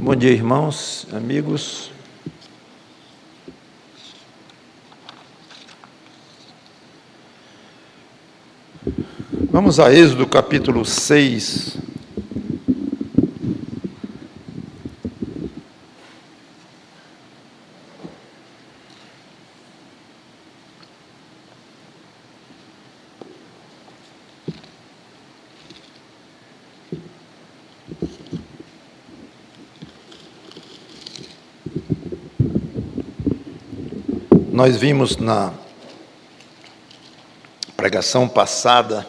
Bom dia, irmãos, amigos. Vamos a Êxodo capítulo 6. Nós vimos na pregação passada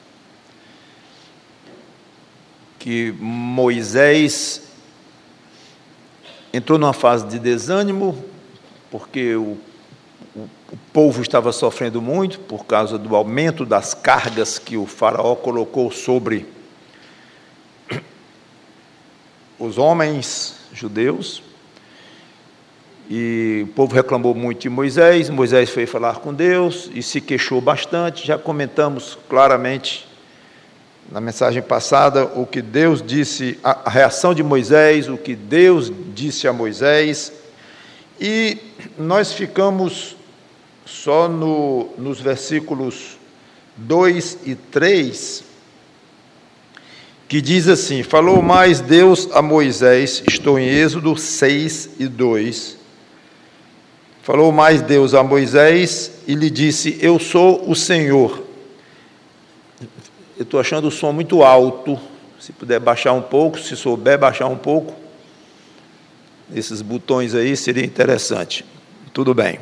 que Moisés entrou numa fase de desânimo, porque o povo estava sofrendo muito por causa do aumento das cargas que o faraó colocou sobre os homens judeus. E o povo reclamou muito de Moisés. Moisés foi falar com Deus e se queixou bastante. Já comentamos claramente na mensagem passada o que Deus disse, a reação de Moisés, o que Deus disse a Moisés. E nós ficamos só nos versículos 2 e 3, que diz assim: falou mais Deus a Moisés, estou em Êxodo 6 e 2. Falou mais Deus a Moisés e lhe disse: eu sou o Senhor. Eu estou achando o som muito alto. Se puder baixar um pouco, se souber baixar um pouco, esses botões aí, seria interessante. Tudo bem.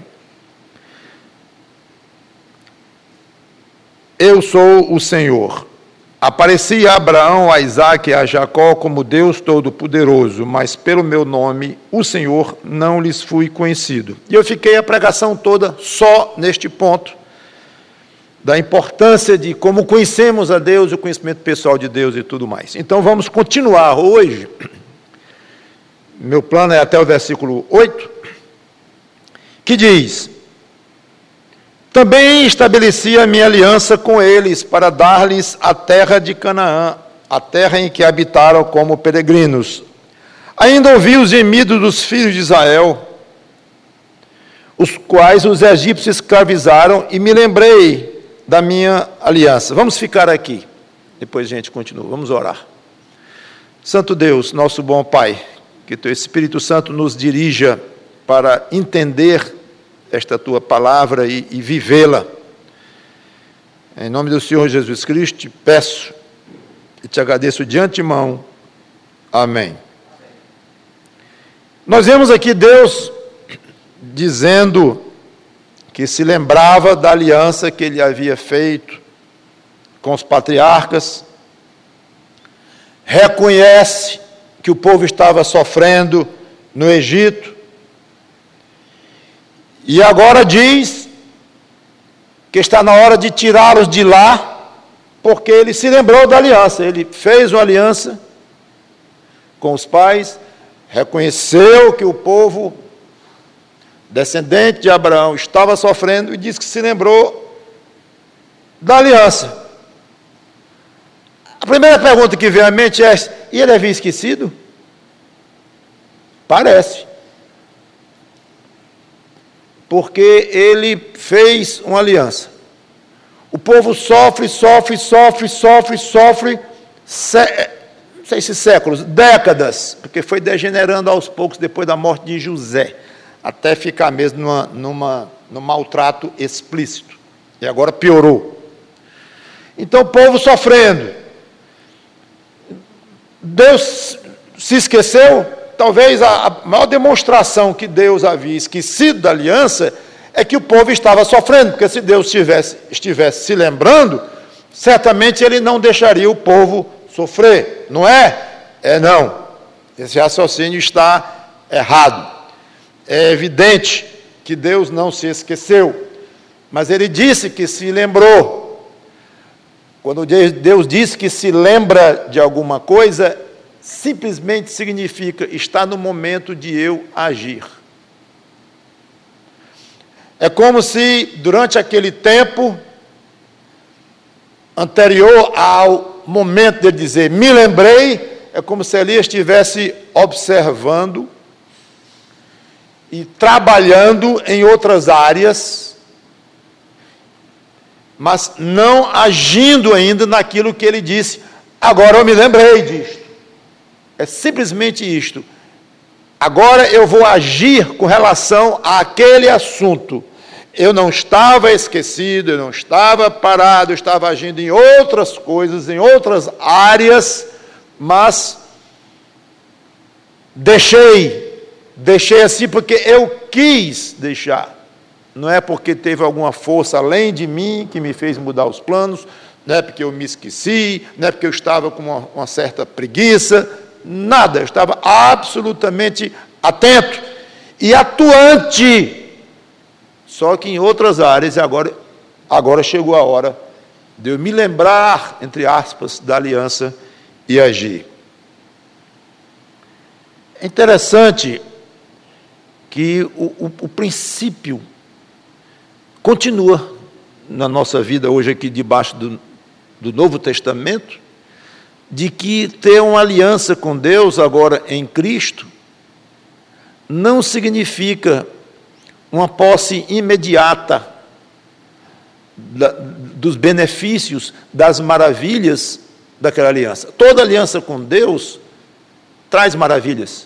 Eu sou o Senhor. Apareci a Abraão, a Isaque e a Jacó como Deus Todo-Poderoso, mas pelo meu nome, o Senhor, não lhes fui conhecido. E eu fiquei a pregação toda só neste ponto, da importância de como conhecemos a Deus, o conhecimento pessoal de Deus e tudo mais. Então vamos continuar hoje. Meu plano é até o versículo 8, que diz: também estabeleci a minha aliança com eles para dar-lhes a terra de Canaã, a terra em que habitaram como peregrinos. Ainda ouvi os gemidos dos filhos de Israel, os quais os egípcios escravizaram, e me lembrei da minha aliança. Vamos ficar aqui, depois a gente continua, vamos orar. Santo Deus, nosso bom Pai, que Teu Espírito Santo nos dirija para entender esta Tua palavra e vivê-la. Em nome do Senhor Jesus Cristo, te peço e te agradeço de antemão. Amém. Nós vemos aqui Deus dizendo que se lembrava da aliança que Ele havia feito com os patriarcas, reconhece que o povo estava sofrendo no Egito, e agora diz que está na hora de tirá-los de lá, porque ele se lembrou da aliança. Ele fez uma aliança com os pais, reconheceu que o povo descendente de Abraão estava sofrendo e disse que se lembrou da aliança. A primeira pergunta que vem à mente é: e ele havia esquecido? Parece. Porque ele fez uma aliança. O povo sofre, não sei se séculos, décadas, porque foi degenerando aos poucos depois da morte de José, até ficar mesmo num maltrato explícito. E agora piorou. Então o povo sofrendo. Deus se esqueceu? Talvez a maior demonstração que Deus havia esquecido da aliança é que o povo estava sofrendo, porque se Deus estivesse se lembrando, certamente Ele não deixaria o povo sofrer, não é? É não. Esse raciocínio está errado. É evidente que Deus não se esqueceu, mas Ele disse que se lembrou. Quando Deus diz que se lembra de alguma coisa, simplesmente significa: está no momento de eu agir. É como se, durante aquele tempo anterior ao momento de dizer me lembrei, é como se Elias estivesse observando e trabalhando em outras áreas, mas não agindo ainda naquilo que ele disse. Agora eu me lembrei disto. É simplesmente isto. Agora eu vou agir com relação àquele assunto. Eu não estava esquecido, eu não estava parado, eu estava agindo em outras coisas, em outras áreas, mas deixei assim porque eu quis deixar. Não é porque teve alguma força além de mim que me fez mudar os planos, não é porque eu me esqueci, não é porque eu estava com uma certa preguiça, nada, eu estava absolutamente atento e atuante. Só que em outras áreas, agora chegou a hora de eu me lembrar, entre aspas, da aliança e agir. É interessante que o princípio continua na nossa vida hoje aqui debaixo do Novo Testamento, de que ter uma aliança com Deus agora em Cristo não significa uma posse imediata dos benefícios, das maravilhas daquela aliança. Toda aliança com Deus traz maravilhas.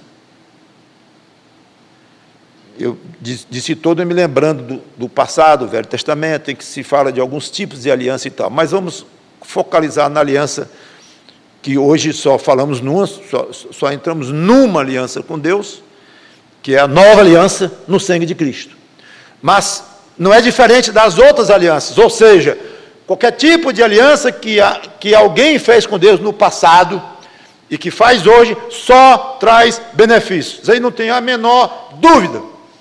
Eu disse todo me lembrando do passado, do Velho Testamento, em que se fala de alguns tipos de aliança e tal, mas vamos focalizar na aliança, que hoje só falamos só entramos numa aliança com Deus, que é a nova aliança no sangue de Cristo. Mas não é diferente das outras alianças, ou seja, qualquer tipo de aliança que alguém fez com Deus no passado e que faz hoje, só traz benefícios. Aí não tem a menor dúvida.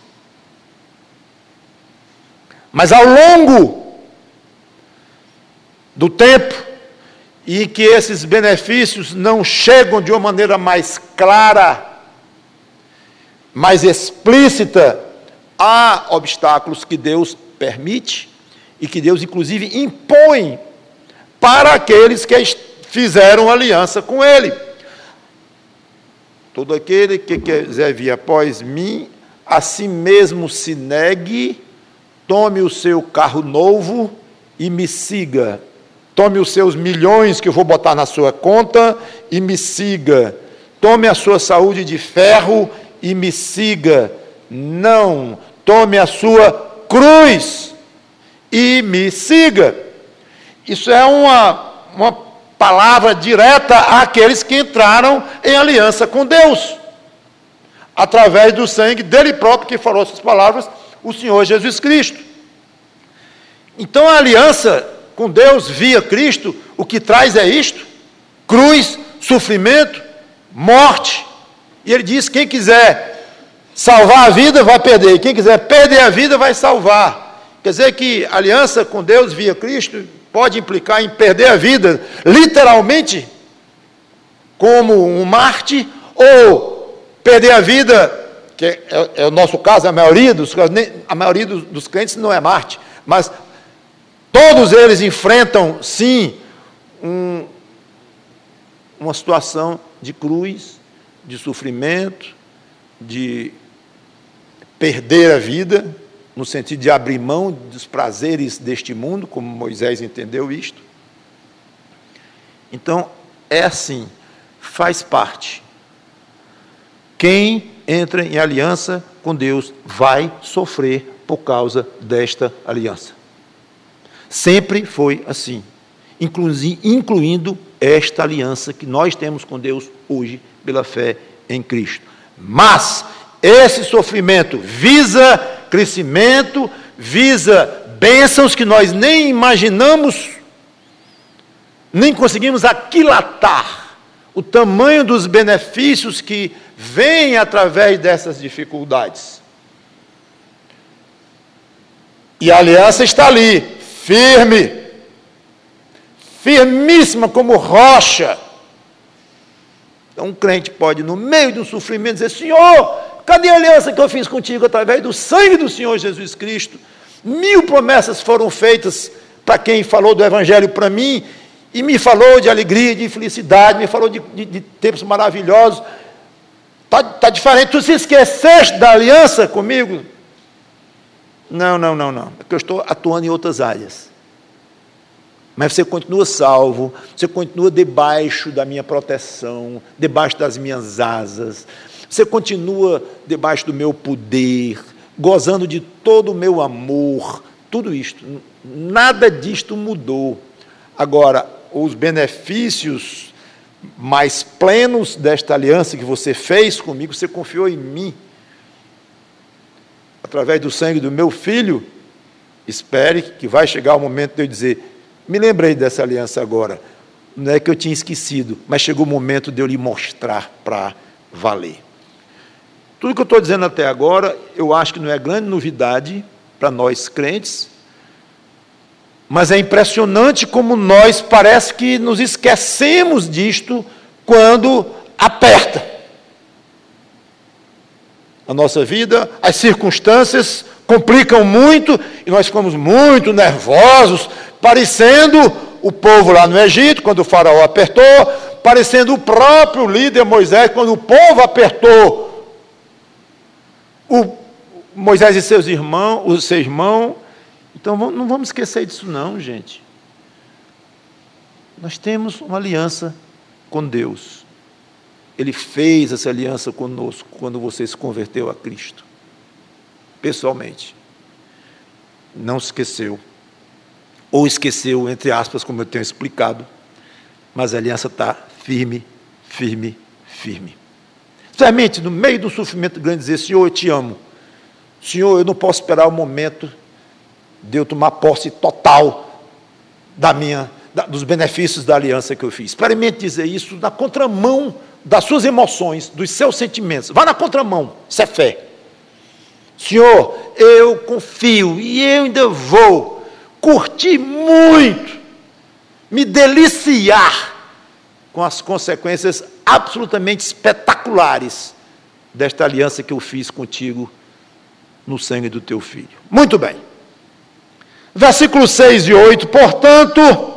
Mas ao longo do tempo, e que esses benefícios não chegam de uma maneira mais clara, mais explícita, há obstáculos que Deus permite e que Deus, inclusive, impõe para aqueles que fizeram aliança com Ele. Todo aquele que quiser vir após mim, a si mesmo se negue, tome o seu carro novo e me siga. Tome os seus milhões que eu vou botar na sua conta e me siga. Tome a sua saúde de ferro e me siga. Não, tome a sua cruz e me siga. Isso é uma palavra direta àqueles que entraram em aliança com Deus, através do sangue dele próprio, que falou essas palavras, o Senhor Jesus Cristo. Então a aliança com Deus via Cristo, o que traz é isto: cruz, sofrimento, morte. E ele diz: quem quiser salvar a vida vai perder, quem quiser perder a vida vai salvar. Quer dizer que a aliança com Deus via Cristo pode implicar em perder a vida, literalmente, como um Marte, ou perder a vida, que é o nosso caso, a maioria dos crentes não é Marte, mas todos eles enfrentam, sim, uma situação de cruz, de sofrimento, de perder a vida, no sentido de abrir mão dos prazeres deste mundo, como Moisés entendeu isto. Então, é assim, faz parte. Quem entra em aliança com Deus vai sofrer por causa desta aliança. Sempre foi assim, incluindo esta aliança que nós temos com Deus hoje pela fé em Cristo. Mas esse sofrimento visa crescimento, visa bênçãos que nós nem imaginamos, nem conseguimos aquilatar o tamanho dos benefícios que vêm através dessas dificuldades. E a aliança está ali, firme, firmíssima como rocha. Então um crente pode, no meio de um sofrimento, dizer: Senhor, cadê a aliança que eu fiz contigo através do sangue do Senhor Jesus Cristo? 1000 promessas foram feitas para quem falou do Evangelho para mim, e me falou de alegria, de felicidade, me falou de tempos maravilhosos. Está diferente, tu se esqueceste da aliança comigo? Não, é que eu estou atuando em outras áreas. Mas você continua salvo, você continua debaixo da minha proteção, debaixo das minhas asas, você continua debaixo do meu poder, gozando de todo o meu amor, tudo isto, nada disto mudou. Agora, os benefícios mais plenos desta aliança que você fez comigo, você confiou em mim, através do sangue do meu filho. Espere que vai chegar o momento de eu dizer, me lembrei dessa aliança agora, não é que eu tinha esquecido, mas chegou o momento de eu lhe mostrar para valer. Tudo que eu estou dizendo até agora, eu acho que não é grande novidade para nós crentes, mas é impressionante como nós parece que nos esquecemos disto quando aperta a nossa vida, as circunstâncias complicam muito e nós ficamos muito nervosos, parecendo o povo lá no Egito, quando o faraó apertou, parecendo o próprio líder Moisés, quando o povo apertou Moisés e seus irmãos, o seu irmão. Então não vamos esquecer disso não, gente. Nós temos uma aliança com Deus. Ele fez essa aliança conosco quando você se converteu a Cristo. Pessoalmente. Não se esqueceu. Ou esqueceu, entre aspas, como eu tenho explicado. Mas a aliança está firme, firme, firme. Certamente, no meio do sofrimento grande, dizer, Senhor, eu te amo. Senhor, eu não posso esperar o momento de eu tomar posse total dos benefícios da aliança que eu fiz. Experimente dizer isso na contramão das suas emoções, dos seus sentimentos. Vá na contramão, isso é fé. Senhor, eu confio e eu ainda vou curtir muito, me deliciar com as consequências absolutamente espetaculares desta aliança que eu fiz contigo no sangue do teu filho. Muito bem. Versículos 6 e 8, portanto,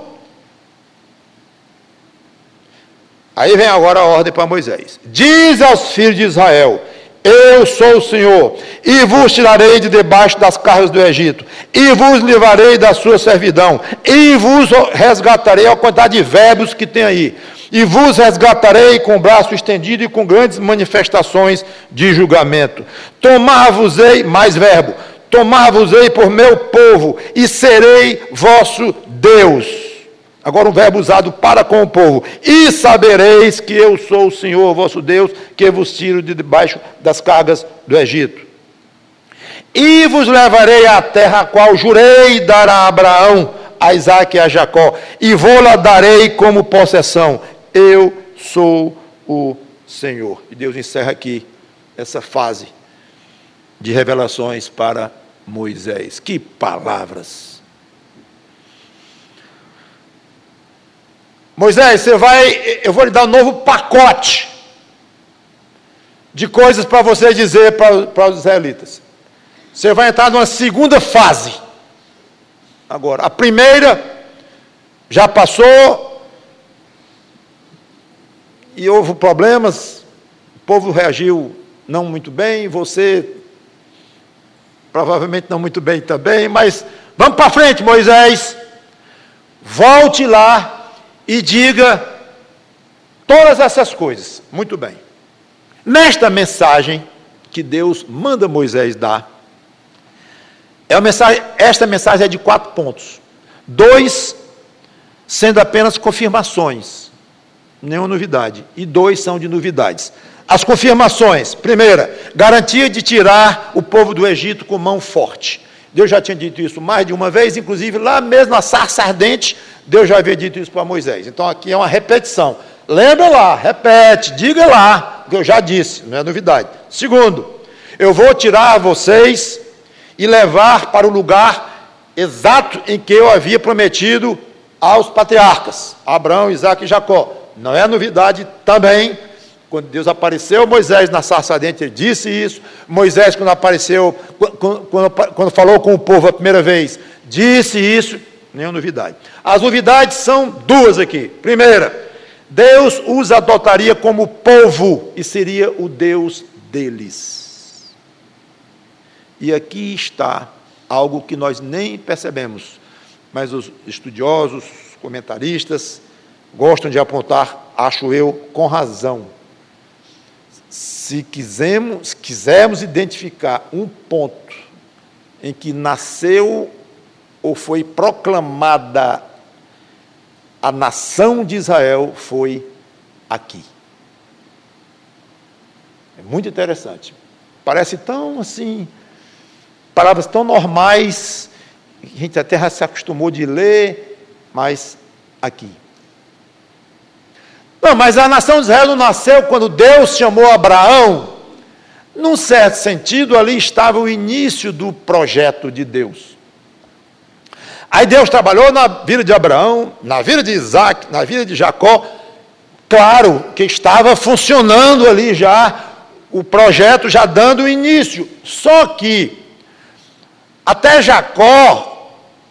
aí vem agora a ordem para Moisés. Diz aos filhos de Israel, eu sou o Senhor, e vos tirarei de debaixo das cargas do Egito, e vos livrarei da sua servidão, e vos resgatarei, a quantidade de verbos que tem aí, e vos resgatarei com o braço estendido e com grandes manifestações de julgamento. Tomar-vos-ei, mais verbo, tomar-vos-ei por meu povo, e serei vosso Deus. Agora um verbo usado para com o povo. E sabereis que eu sou o Senhor, vosso Deus, que vos tiro de debaixo das cargas do Egito. E vos levarei à terra a qual jurei dar a Abraão, a Isaque e a Jacó, e vou-la darei como possessão. Eu sou o Senhor. E Deus encerra aqui essa fase de revelações para Moisés. Que palavras! Moisés, eu vou lhe dar um novo pacote de coisas para você dizer para os israelitas. Você vai entrar numa segunda fase. Agora, a primeira já passou e houve problemas, o povo reagiu não muito bem, você provavelmente não muito bem também, mas vamos para frente, Moisés, volte lá e diga todas essas coisas. Muito bem. Nesta mensagem que Deus manda Moisés dar, esta mensagem é de 4 pontos. 2 sendo apenas confirmações, nenhuma novidade. E 2 são de novidades. As confirmações. Primeira, garantia de tirar o povo do Egito com mão forte. Deus já tinha dito isso mais de uma vez, inclusive lá mesmo na sarça ardente, Deus já havia dito isso para Moisés. Então aqui é uma repetição. Lembra lá, repete, diga lá, que eu já disse, não é novidade. Segundo, eu vou tirar vocês e levar para o lugar exato em que eu havia prometido aos patriarcas, Abraão, Isaque e Jacó. Não é novidade também. Quando Deus apareceu a Moisés na sarça ardente, ele disse isso. Moisés, quando falou com o povo a primeira vez, disse isso. nenhuma novidade. As novidades são duas aqui. Primeira, Deus os adotaria como povo e seria o Deus deles. E aqui está algo que nós nem percebemos, mas os estudiosos, comentaristas, gostam de apontar, acho eu, com razão. Se quisermos identificar um ponto em que nasceu ou foi proclamada a nação de Israel, foi aqui. É muito interessante. Parece tão assim, palavras tão normais, a gente até já se acostumou de ler, mas aqui. Não, mas a nação de Israel não nasceu quando Deus chamou Abraão. Num certo sentido, ali estava o início do projeto de Deus. Aí Deus trabalhou na vida de Abraão, na vida de Isaac, na vida de Jacó. Claro que estava funcionando ali já, o projeto já dando início. Só que, até Jacó,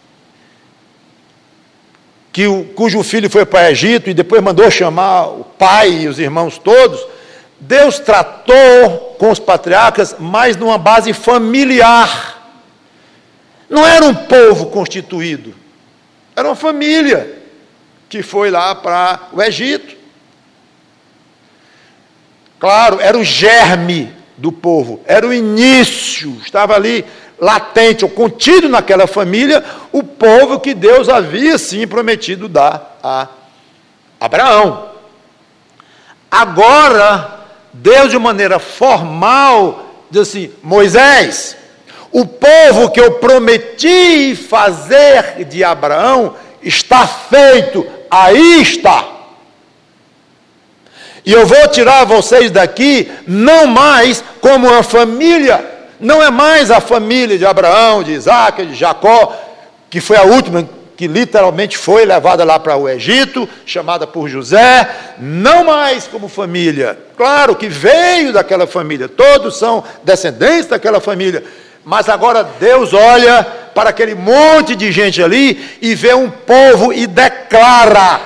cujo filho foi para o Egito e depois mandou chamar o pai e os irmãos todos, Deus tratou com os patriarcas, mas numa base familiar. Não era um povo constituído, era uma família que foi lá para o Egito. Claro, era o germe do povo, era o início, estava ali latente ou contido naquela família, o povo que Deus havia sim prometido dar a Abraão. Agora, Deus de maneira formal diz assim: Moisés, o povo que eu prometi fazer de Abraão está feito, aí está. E eu vou tirar vocês daqui, não mais como uma família, não é mais a família de Abraão, de Isaac, de Jacó, que foi a última que literalmente foi levada lá para o Egito, chamada por José, não mais como família. Claro que veio daquela família, todos são descendentes daquela família, mas agora Deus olha para aquele monte de gente ali e vê um povo e declara,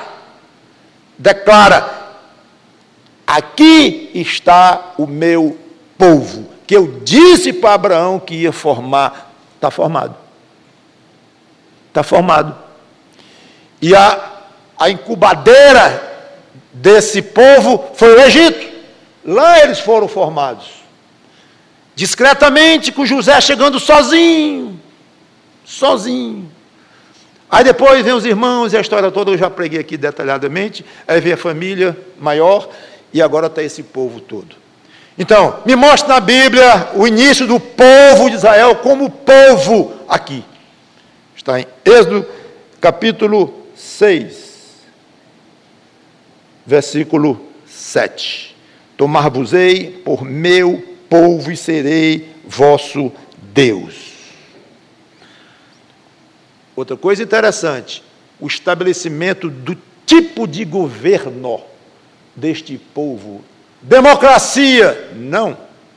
aqui está o meu povo, que eu disse para Abraão que ia formar, está formado. Está formado. E a incubadeira desse povo foi o Egito. Lá eles foram formados. Discretamente, com José chegando sozinho. Aí depois vem os irmãos e a história toda, eu já preguei aqui detalhadamente. Aí vem a família maior e agora está esse povo todo. Então, me mostra na Bíblia o início do povo de Israel como povo aqui. Está em Êxodo, capítulo 6, versículo 7. Tomar-vos-ei por meu povo e serei vosso Deus. Outra coisa interessante, o estabelecimento do tipo de governo deste povo. Democracia, não.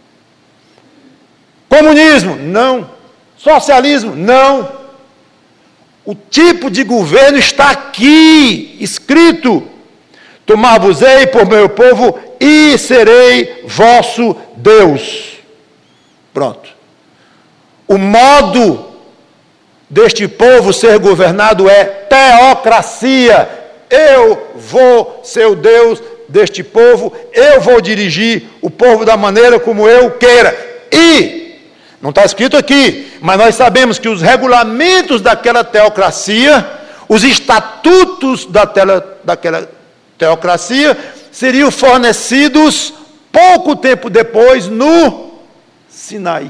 Comunismo, não. Socialismo, não. O tipo de governo está aqui, escrito: tomar-vos-ei por meu povo e serei vosso Deus. Pronto. O modo deste povo ser governado é teocracia. Eu vou ser o Deus deste povo, eu vou dirigir o povo da maneira como eu queira. E não está escrito aqui, mas nós sabemos que os regulamentos daquela teocracia, os estatutos daquela teocracia, seriam fornecidos pouco tempo depois no Sinai.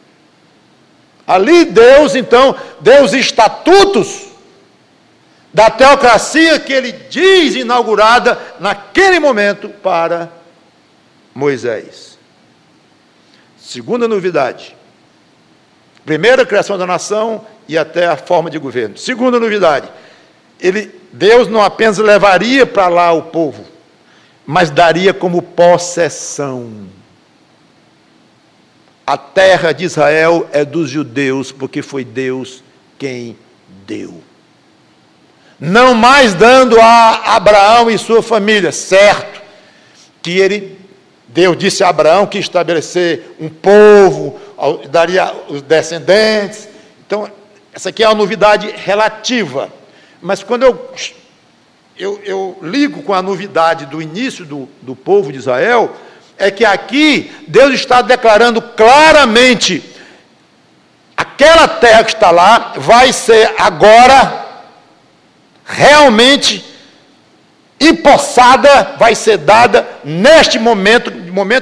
Ali Deus, então, deu os estatutos da teocracia que ele diz inaugurada naquele momento para Moisés. Segunda novidade. Primeira, a criação da nação e até a forma de governo. Segunda novidade, Deus não apenas levaria para lá o povo, mas daria como possessão. A terra de Israel é dos judeus, porque foi Deus quem deu. não mais dando a Abraão e sua família, certo, que Deus disse a Abraão que ia estabelecer um povo, daria os descendentes. Então, essa aqui é uma novidade relativa, mas quando eu ligo com a novidade do início do povo de Israel, é que aqui Deus está declarando claramente: aquela terra que está lá vai ser agora realmente empossada, vai ser dada neste momento,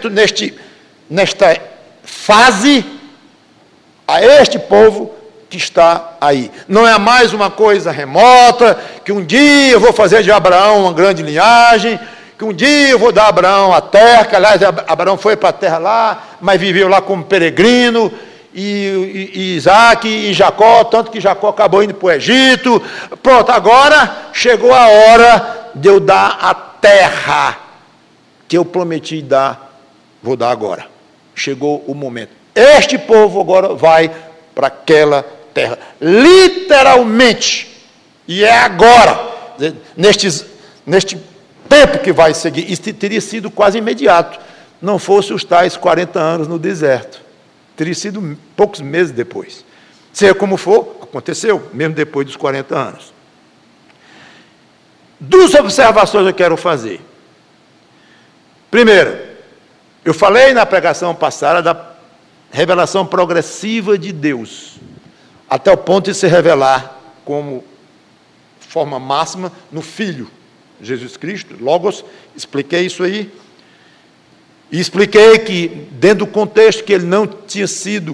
nesta fase, a este povo que está aí. Não é mais uma coisa remota, que um dia eu vou fazer de Abraão uma grande linhagem, que um dia eu vou dar a Abraão a terra, que aliás Abraão foi para a terra lá, mas viveu lá como peregrino, e Isaac e Jacó, tanto que Jacó acabou indo para o Egito. Pronto, agora chegou a hora de eu dar a terra que eu prometi dar, vou dar agora. Chegou o momento. Este povo agora vai para aquela terra, literalmente, e é agora, neste tempo que vai seguir. Isso teria sido quase imediato, não fosse os tais 40 anos no deserto, teria sido poucos meses depois. Seja como for, aconteceu, mesmo depois dos 40 anos. Duas observações eu quero fazer. Primeiro, eu falei na pregação passada da revelação progressiva de Deus, até o ponto de se revelar como forma máxima no Filho, Jesus Cristo, Logos. Expliquei isso aí. E expliquei que, dentro do contexto que ele não tinha sido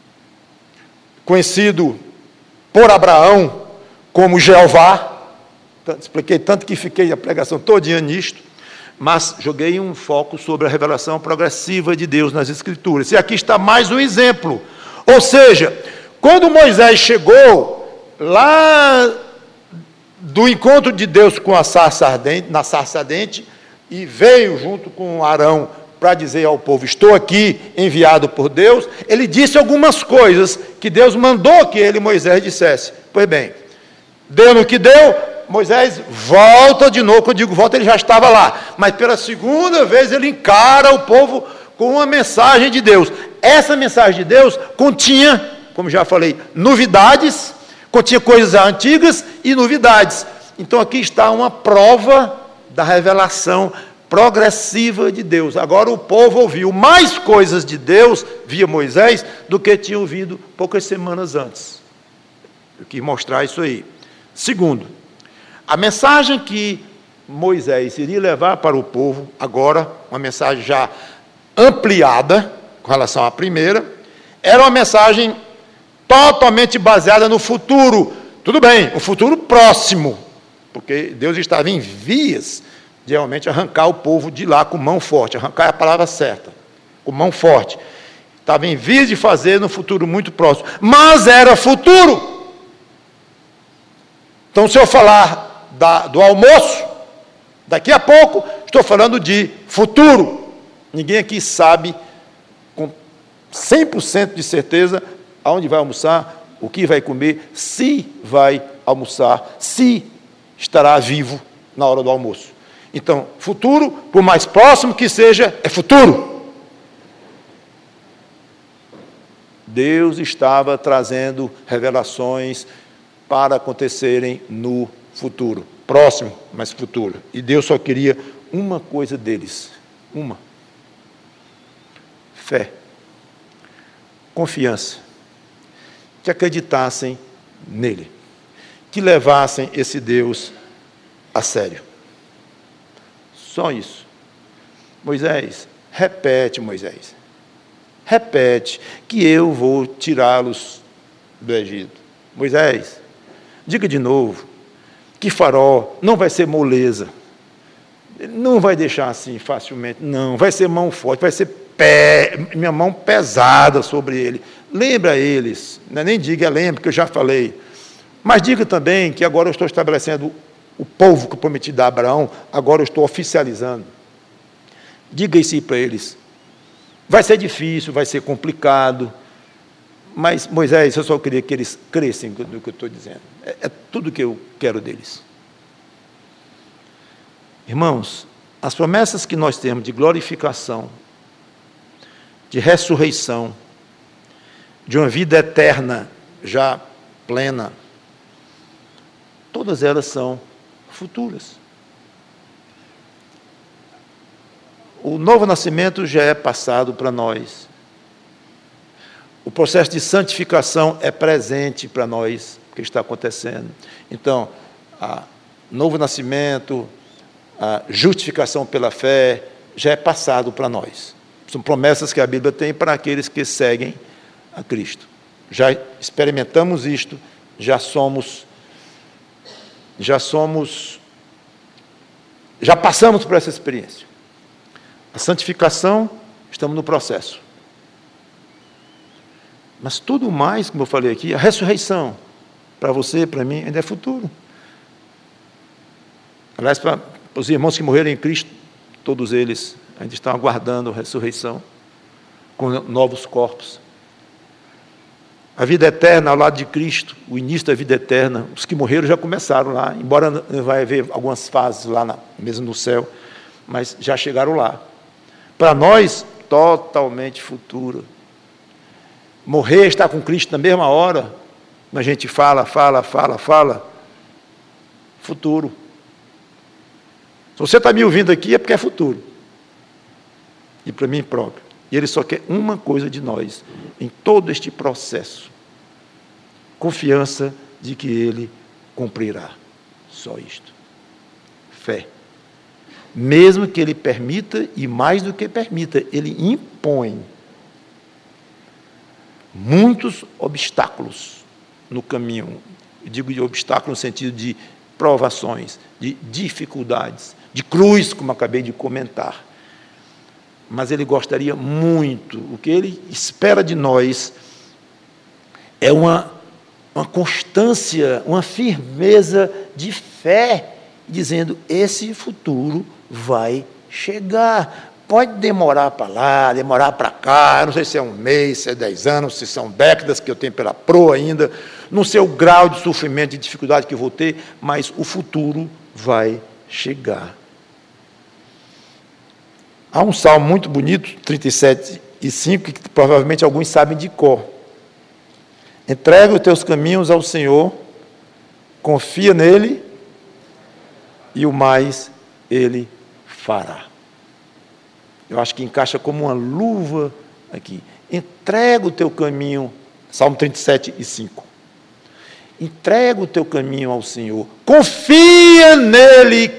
conhecido por Abraão como Jeová, expliquei tanto que fiquei a pregação todinha nisto, mas joguei um foco sobre a revelação progressiva de Deus nas Escrituras. E aqui está mais um exemplo. Ou seja, quando Moisés chegou lá do encontro de Deus com a sarça ardente, na sarça ardente, e veio junto com Arão para dizer ao povo: estou aqui enviado por Deus, ele disse algumas coisas que Deus mandou que ele, Moisés, dissesse. Pois bem, deu no que deu, Moisés volta de novo. Quando eu digo volta, ele já estava lá, mas pela segunda vez ele encara o povo com uma mensagem de Deus. Essa mensagem de Deus continha, como já falei, novidades, continha coisas antigas e novidades. Então aqui está uma prova da revelação progressiva de Deus. Agora o povo ouviu mais coisas de Deus via Moisés do que tinha ouvido poucas semanas antes. Eu quis mostrar isso aí. Segundo, a mensagem que Moisés iria levar para o povo, agora, uma mensagem já ampliada com relação à primeira, era uma mensagem totalmente baseada no futuro. Tudo bem, um futuro próximo, porque Deus estava em vias de realmente arrancar o povo de lá com mão forte. Arrancar é a palavra certa, com mão forte. Estava em vias de fazer no futuro muito próximo, mas era futuro. Então, se eu falar do almoço, daqui a pouco, estou falando de futuro. Ninguém aqui sabe com 100% de certeza aonde vai almoçar, o que vai comer, se vai almoçar, se estará vivo na hora do almoço. Então, futuro, por mais próximo que seja, é futuro. Deus estava trazendo revelações para acontecerem no futuro. Próximo, mas futuro. E Deus só queria uma coisa deles. Uma. Fé. Confiança. Que acreditassem nele. Que levassem esse Deus a sério. Só isso. Moisés, repete, Moisés. Repete que eu vou tirá-los do Egito. Moisés, diga de novo que Faraó não vai ser moleza. Ele não vai deixar assim facilmente, não. Vai ser mão forte, vai ser minha mão pesada sobre ele. Lembra eles, nem diga lembra, que eu já falei. Mas diga também que agora eu estou estabelecendo o povo que eu prometi dar a Abraão, agora eu estou oficializando. Diga isso para eles. Vai ser difícil, vai ser complicado, mas, Moisés, eu só queria que eles crescem no que eu estou dizendo. É tudo que eu quero deles. Irmãos, as promessas que nós temos de glorificação, de ressurreição, de uma vida eterna já plena, todas elas são futuras. O novo nascimento já é passado para nós. O processo de santificação é presente para nós, o que está acontecendo. Então, novo nascimento, a justificação pela fé, já é passado para nós. São promessas que a Bíblia tem para aqueles que seguem a Cristo. Já experimentamos isto, já passamos por essa experiência. A santificação, estamos no processo. Mas tudo mais, como eu falei aqui, a ressurreição, para você, para mim, ainda é futuro. Aliás, para os irmãos que morreram em Cristo, todos eles ainda estão aguardando a ressurreição, com novos corpos. A vida eterna ao lado de Cristo, o início da vida eterna, os que morreram já começaram lá, embora não vai haver algumas fases lá, mesmo no céu, mas já chegaram lá. Para nós, totalmente futuro. Morrer, estar com Cristo na mesma hora, a gente fala, futuro. Se você está me ouvindo aqui, é porque é futuro. E para mim próprio. E Ele só quer uma coisa de nós, em todo este processo. Confiança de que Ele cumprirá. Só isto. Fé. Mesmo que Ele permita, e mais do que permita, Ele impõe muitos obstáculos no caminho. Eu digo de obstáculo no sentido de provações, de dificuldades, de cruz, como acabei de comentar. Mas Ele gostaria muito, o que Ele espera de nós é uma constância, uma firmeza de fé, dizendo, esse futuro vai chegar. Pode demorar para lá, demorar para cá, não sei se é um mês, se é 10 anos, se são décadas que eu tenho pela proa ainda, não sei o grau de sofrimento e dificuldade que eu vou ter, mas o futuro vai chegar. Há um salmo muito bonito, 37:5, que provavelmente alguns sabem de cor. Entrega os teus caminhos ao Senhor, confia nele, e o mais Ele fará. Eu acho que encaixa como uma luva aqui. Entrega o teu caminho, Salmo 37:5. Entrega o teu caminho ao Senhor. Confia nele,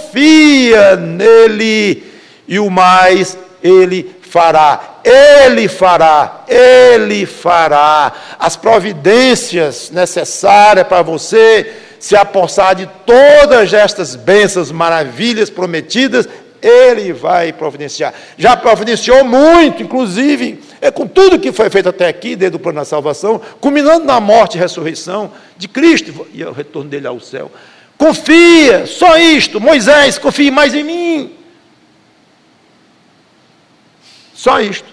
e o mais Ele fará. Ele fará, Ele fará. As providências necessárias para você se apossar de todas estas bênçãos, maravilhas prometidas, Ele vai providenciar. Já providenciou muito, inclusive, com tudo que foi feito até aqui, desde o plano da salvação, culminando na morte e ressurreição de Cristo e o retorno dele ao céu. Confia, só isto. Moisés, confie mais em mim. Só isto.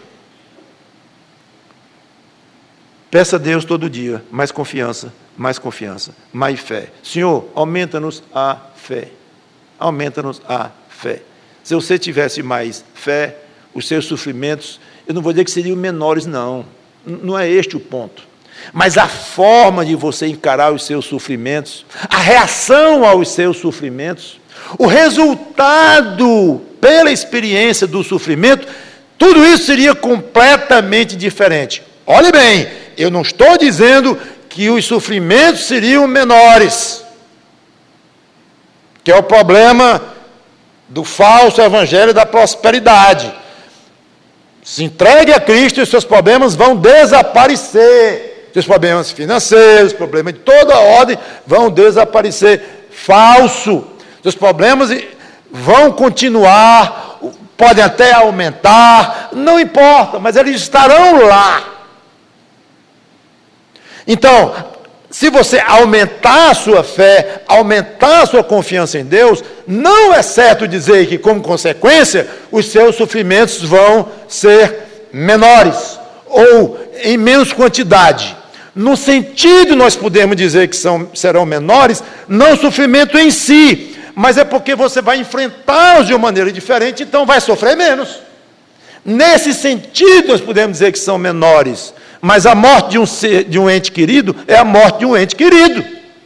Peça a Deus todo dia mais confiança, mais fé. Senhor, aumenta-nos a fé. Aumenta-nos a fé. Se você tivesse mais fé, os seus sofrimentos, eu não vou dizer que seriam menores, não. Não é este o ponto. Mas a forma de você encarar os seus sofrimentos, a reação aos seus sofrimentos, o resultado pela experiência do sofrimento, tudo isso seria completamente diferente. Olhe bem, eu não estou dizendo que os sofrimentos seriam menores, que é o problema do falso evangelho da prosperidade. Se entregue a Cristo e os seus problemas vão desaparecer. Seus problemas financeiros, problemas de toda ordem vão desaparecer. Falso. Seus problemas vão continuar, podem até aumentar, não importa, mas eles estarão lá. Então, se você aumentar a sua fé, aumentar a sua confiança em Deus, não é certo dizer que, como consequência, os seus sofrimentos vão ser menores ou em menos quantidade. No sentido, nós podemos dizer que serão menores, não o sofrimento em si, mas é porque você vai enfrentá-los de uma maneira diferente, então vai sofrer menos. Nesse sentido, nós podemos dizer que são menores, mas a morte de um ente querido é a morte de um ente querido.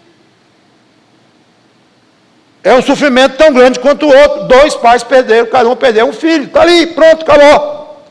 É um sofrimento tão grande quanto o outro. 2 pais perderam, cada um perdeu um filho. Está ali, pronto, acabou.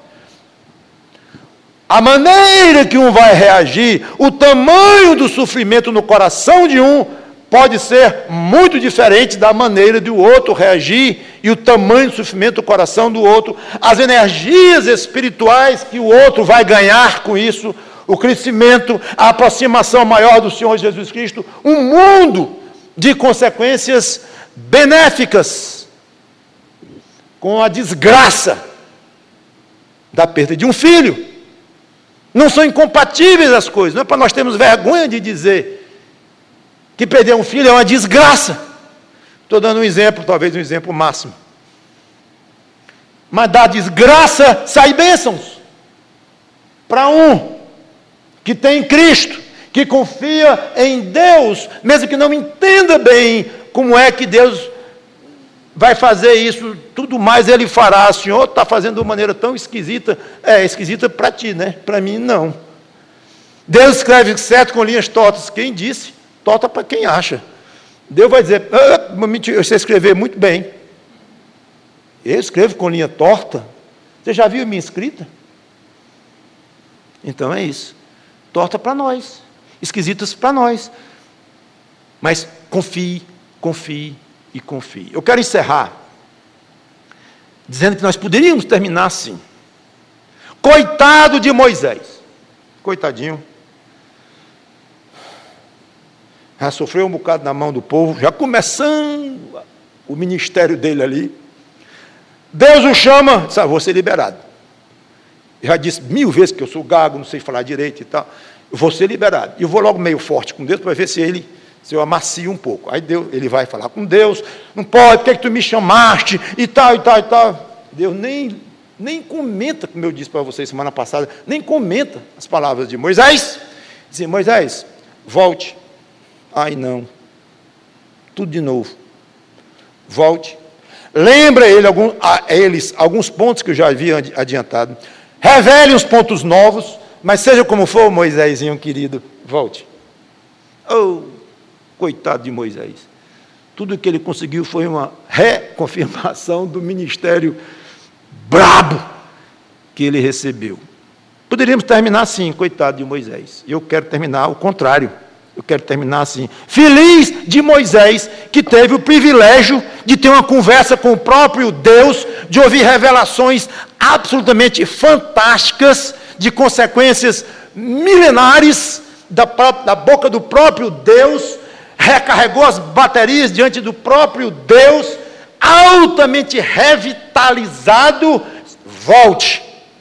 A maneira que um vai reagir, o tamanho do sofrimento no coração de um, pode ser muito diferente da maneira do outro reagir e o tamanho do sofrimento do coração do outro, as energias espirituais que o outro vai ganhar com isso, o crescimento, a aproximação maior do Senhor Jesus Cristo, um mundo de consequências benéficas com a desgraça da perda de um filho. Não são incompatíveis as coisas, não é para nós termos vergonha de dizer que perder um filho é uma desgraça. Estou dando um exemplo, talvez um exemplo máximo. Mas da desgraça sai bênçãos. Para um que tem Cristo, que confia em Deus, mesmo que não entenda bem como é que Deus vai fazer isso, tudo mais Ele fará. O Senhor está fazendo de uma maneira tão esquisita. É esquisita para ti, né? Para mim, não. Deus escreve certo com linhas tortas. Quem disse? Torta para quem acha. Deus vai dizer, você escrever muito bem. Eu escrevo com linha torta. Você já viu minha escrita? Então é isso. Torta para nós. Esquisitas para nós. Mas confie, confie e confie. Eu quero encerrar dizendo que nós poderíamos terminar assim. Coitado de Moisés. Coitadinho. Já sofreu um bocado na mão do povo, já começando o ministério dele ali. Deus o chama, disse, vou ser liberado. Já disse 1000 vezes que eu sou gago, não sei falar direito e tal. Eu vou ser liberado. E eu vou logo meio forte com Deus para ver se eu amacio um pouco. Aí Deus, ele vai falar com Deus, não pode, por que tu me chamaste? E tal, e tal, e tal. Deus nem comenta, como eu disse para vocês semana passada, nem comenta as palavras de Moisés. Diz, Moisés, volte. Ai, não. Tudo de novo. Volte. Lembra eles alguns pontos que eu já havia adiantado. Revele os pontos novos, mas seja como for, Moisésinho querido, volte. Oh, coitado de Moisés. Tudo que ele conseguiu foi uma reconfirmação do ministério brabo que ele recebeu. Poderíamos terminar assim, coitado de Moisés. Eu quero terminar o contrário. Eu quero terminar assim. Feliz de Moisés, que teve o privilégio de ter uma conversa com o próprio Deus, de ouvir revelações absolutamente fantásticas, de consequências milenares da boca do próprio Deus, recarregou as baterias diante do próprio Deus, altamente revitalizado. Volte.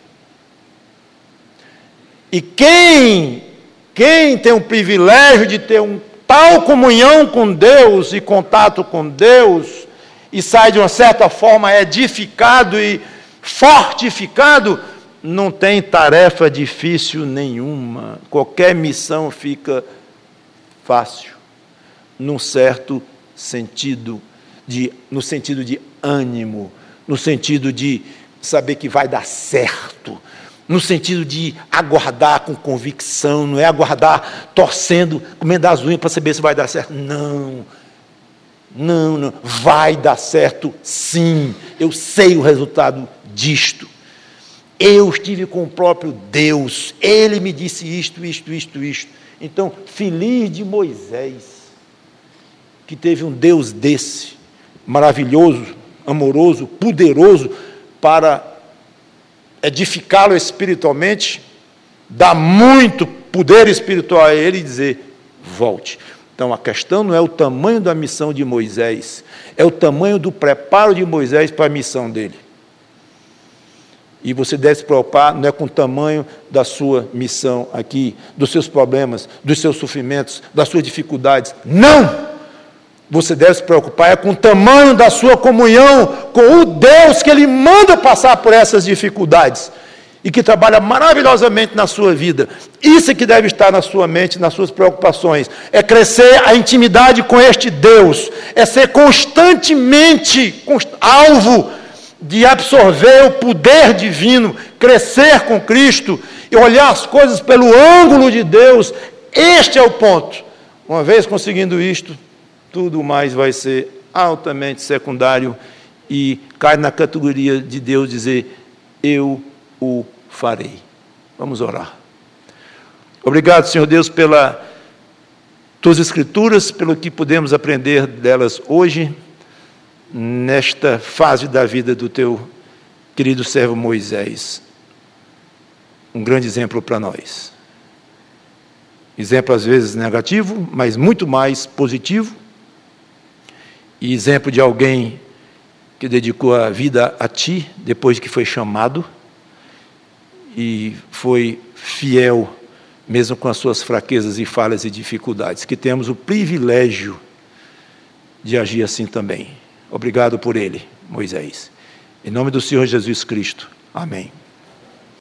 E quem tem o privilégio de ter tal comunhão com Deus e contato com Deus, e sai de uma certa forma edificado e fortificado, não tem tarefa difícil nenhuma. Qualquer missão fica fácil, num certo sentido, no sentido de ânimo, no sentido de saber que vai dar certo, no sentido de aguardar com convicção, não é aguardar torcendo, comendo as unhas para saber se vai dar certo. Não, vai dar certo sim, eu sei o resultado disto. Eu estive com o próprio Deus, Ele me disse isto. Então, feliz de Moisés, que teve um Deus desse, maravilhoso, amoroso, poderoso, para edificá-lo espiritualmente, dar muito poder espiritual a ele e dizer, volte. Então, a questão não é o tamanho da missão de Moisés, é o tamanho do preparo de Moisés para a missão dele. E você deve se preocupar, não é com o tamanho da sua missão aqui, dos seus problemas, dos seus sofrimentos, das suas dificuldades. Não! Você deve se preocupar com o tamanho da sua comunhão com o Deus que Ele manda passar por essas dificuldades. e que trabalha maravilhosamente na sua vida. Isso é que deve estar na sua mente, nas suas preocupações. É crescer a intimidade com este Deus. É ser constantemente alvo de absorver o poder divino, crescer com Cristo e olhar as coisas pelo ângulo de Deus. Este é o ponto. Uma vez conseguindo isto, tudo mais vai ser altamente secundário e cai na categoria de Deus dizer: eu o farei. Vamos orar. Obrigado, Senhor Deus, pelas tuas escrituras, pelo que podemos aprender delas hoje, nesta fase da vida do teu querido servo Moisés. Um grande exemplo para nós. Exemplo às vezes negativo, mas muito mais positivo. E exemplo de alguém que dedicou a vida a ti, depois que foi chamado, e foi fiel, mesmo com as suas fraquezas e falhas e dificuldades, que temos o privilégio de agir assim também. Obrigado por ele, Moisés. Em nome do Senhor Jesus Cristo. Amém.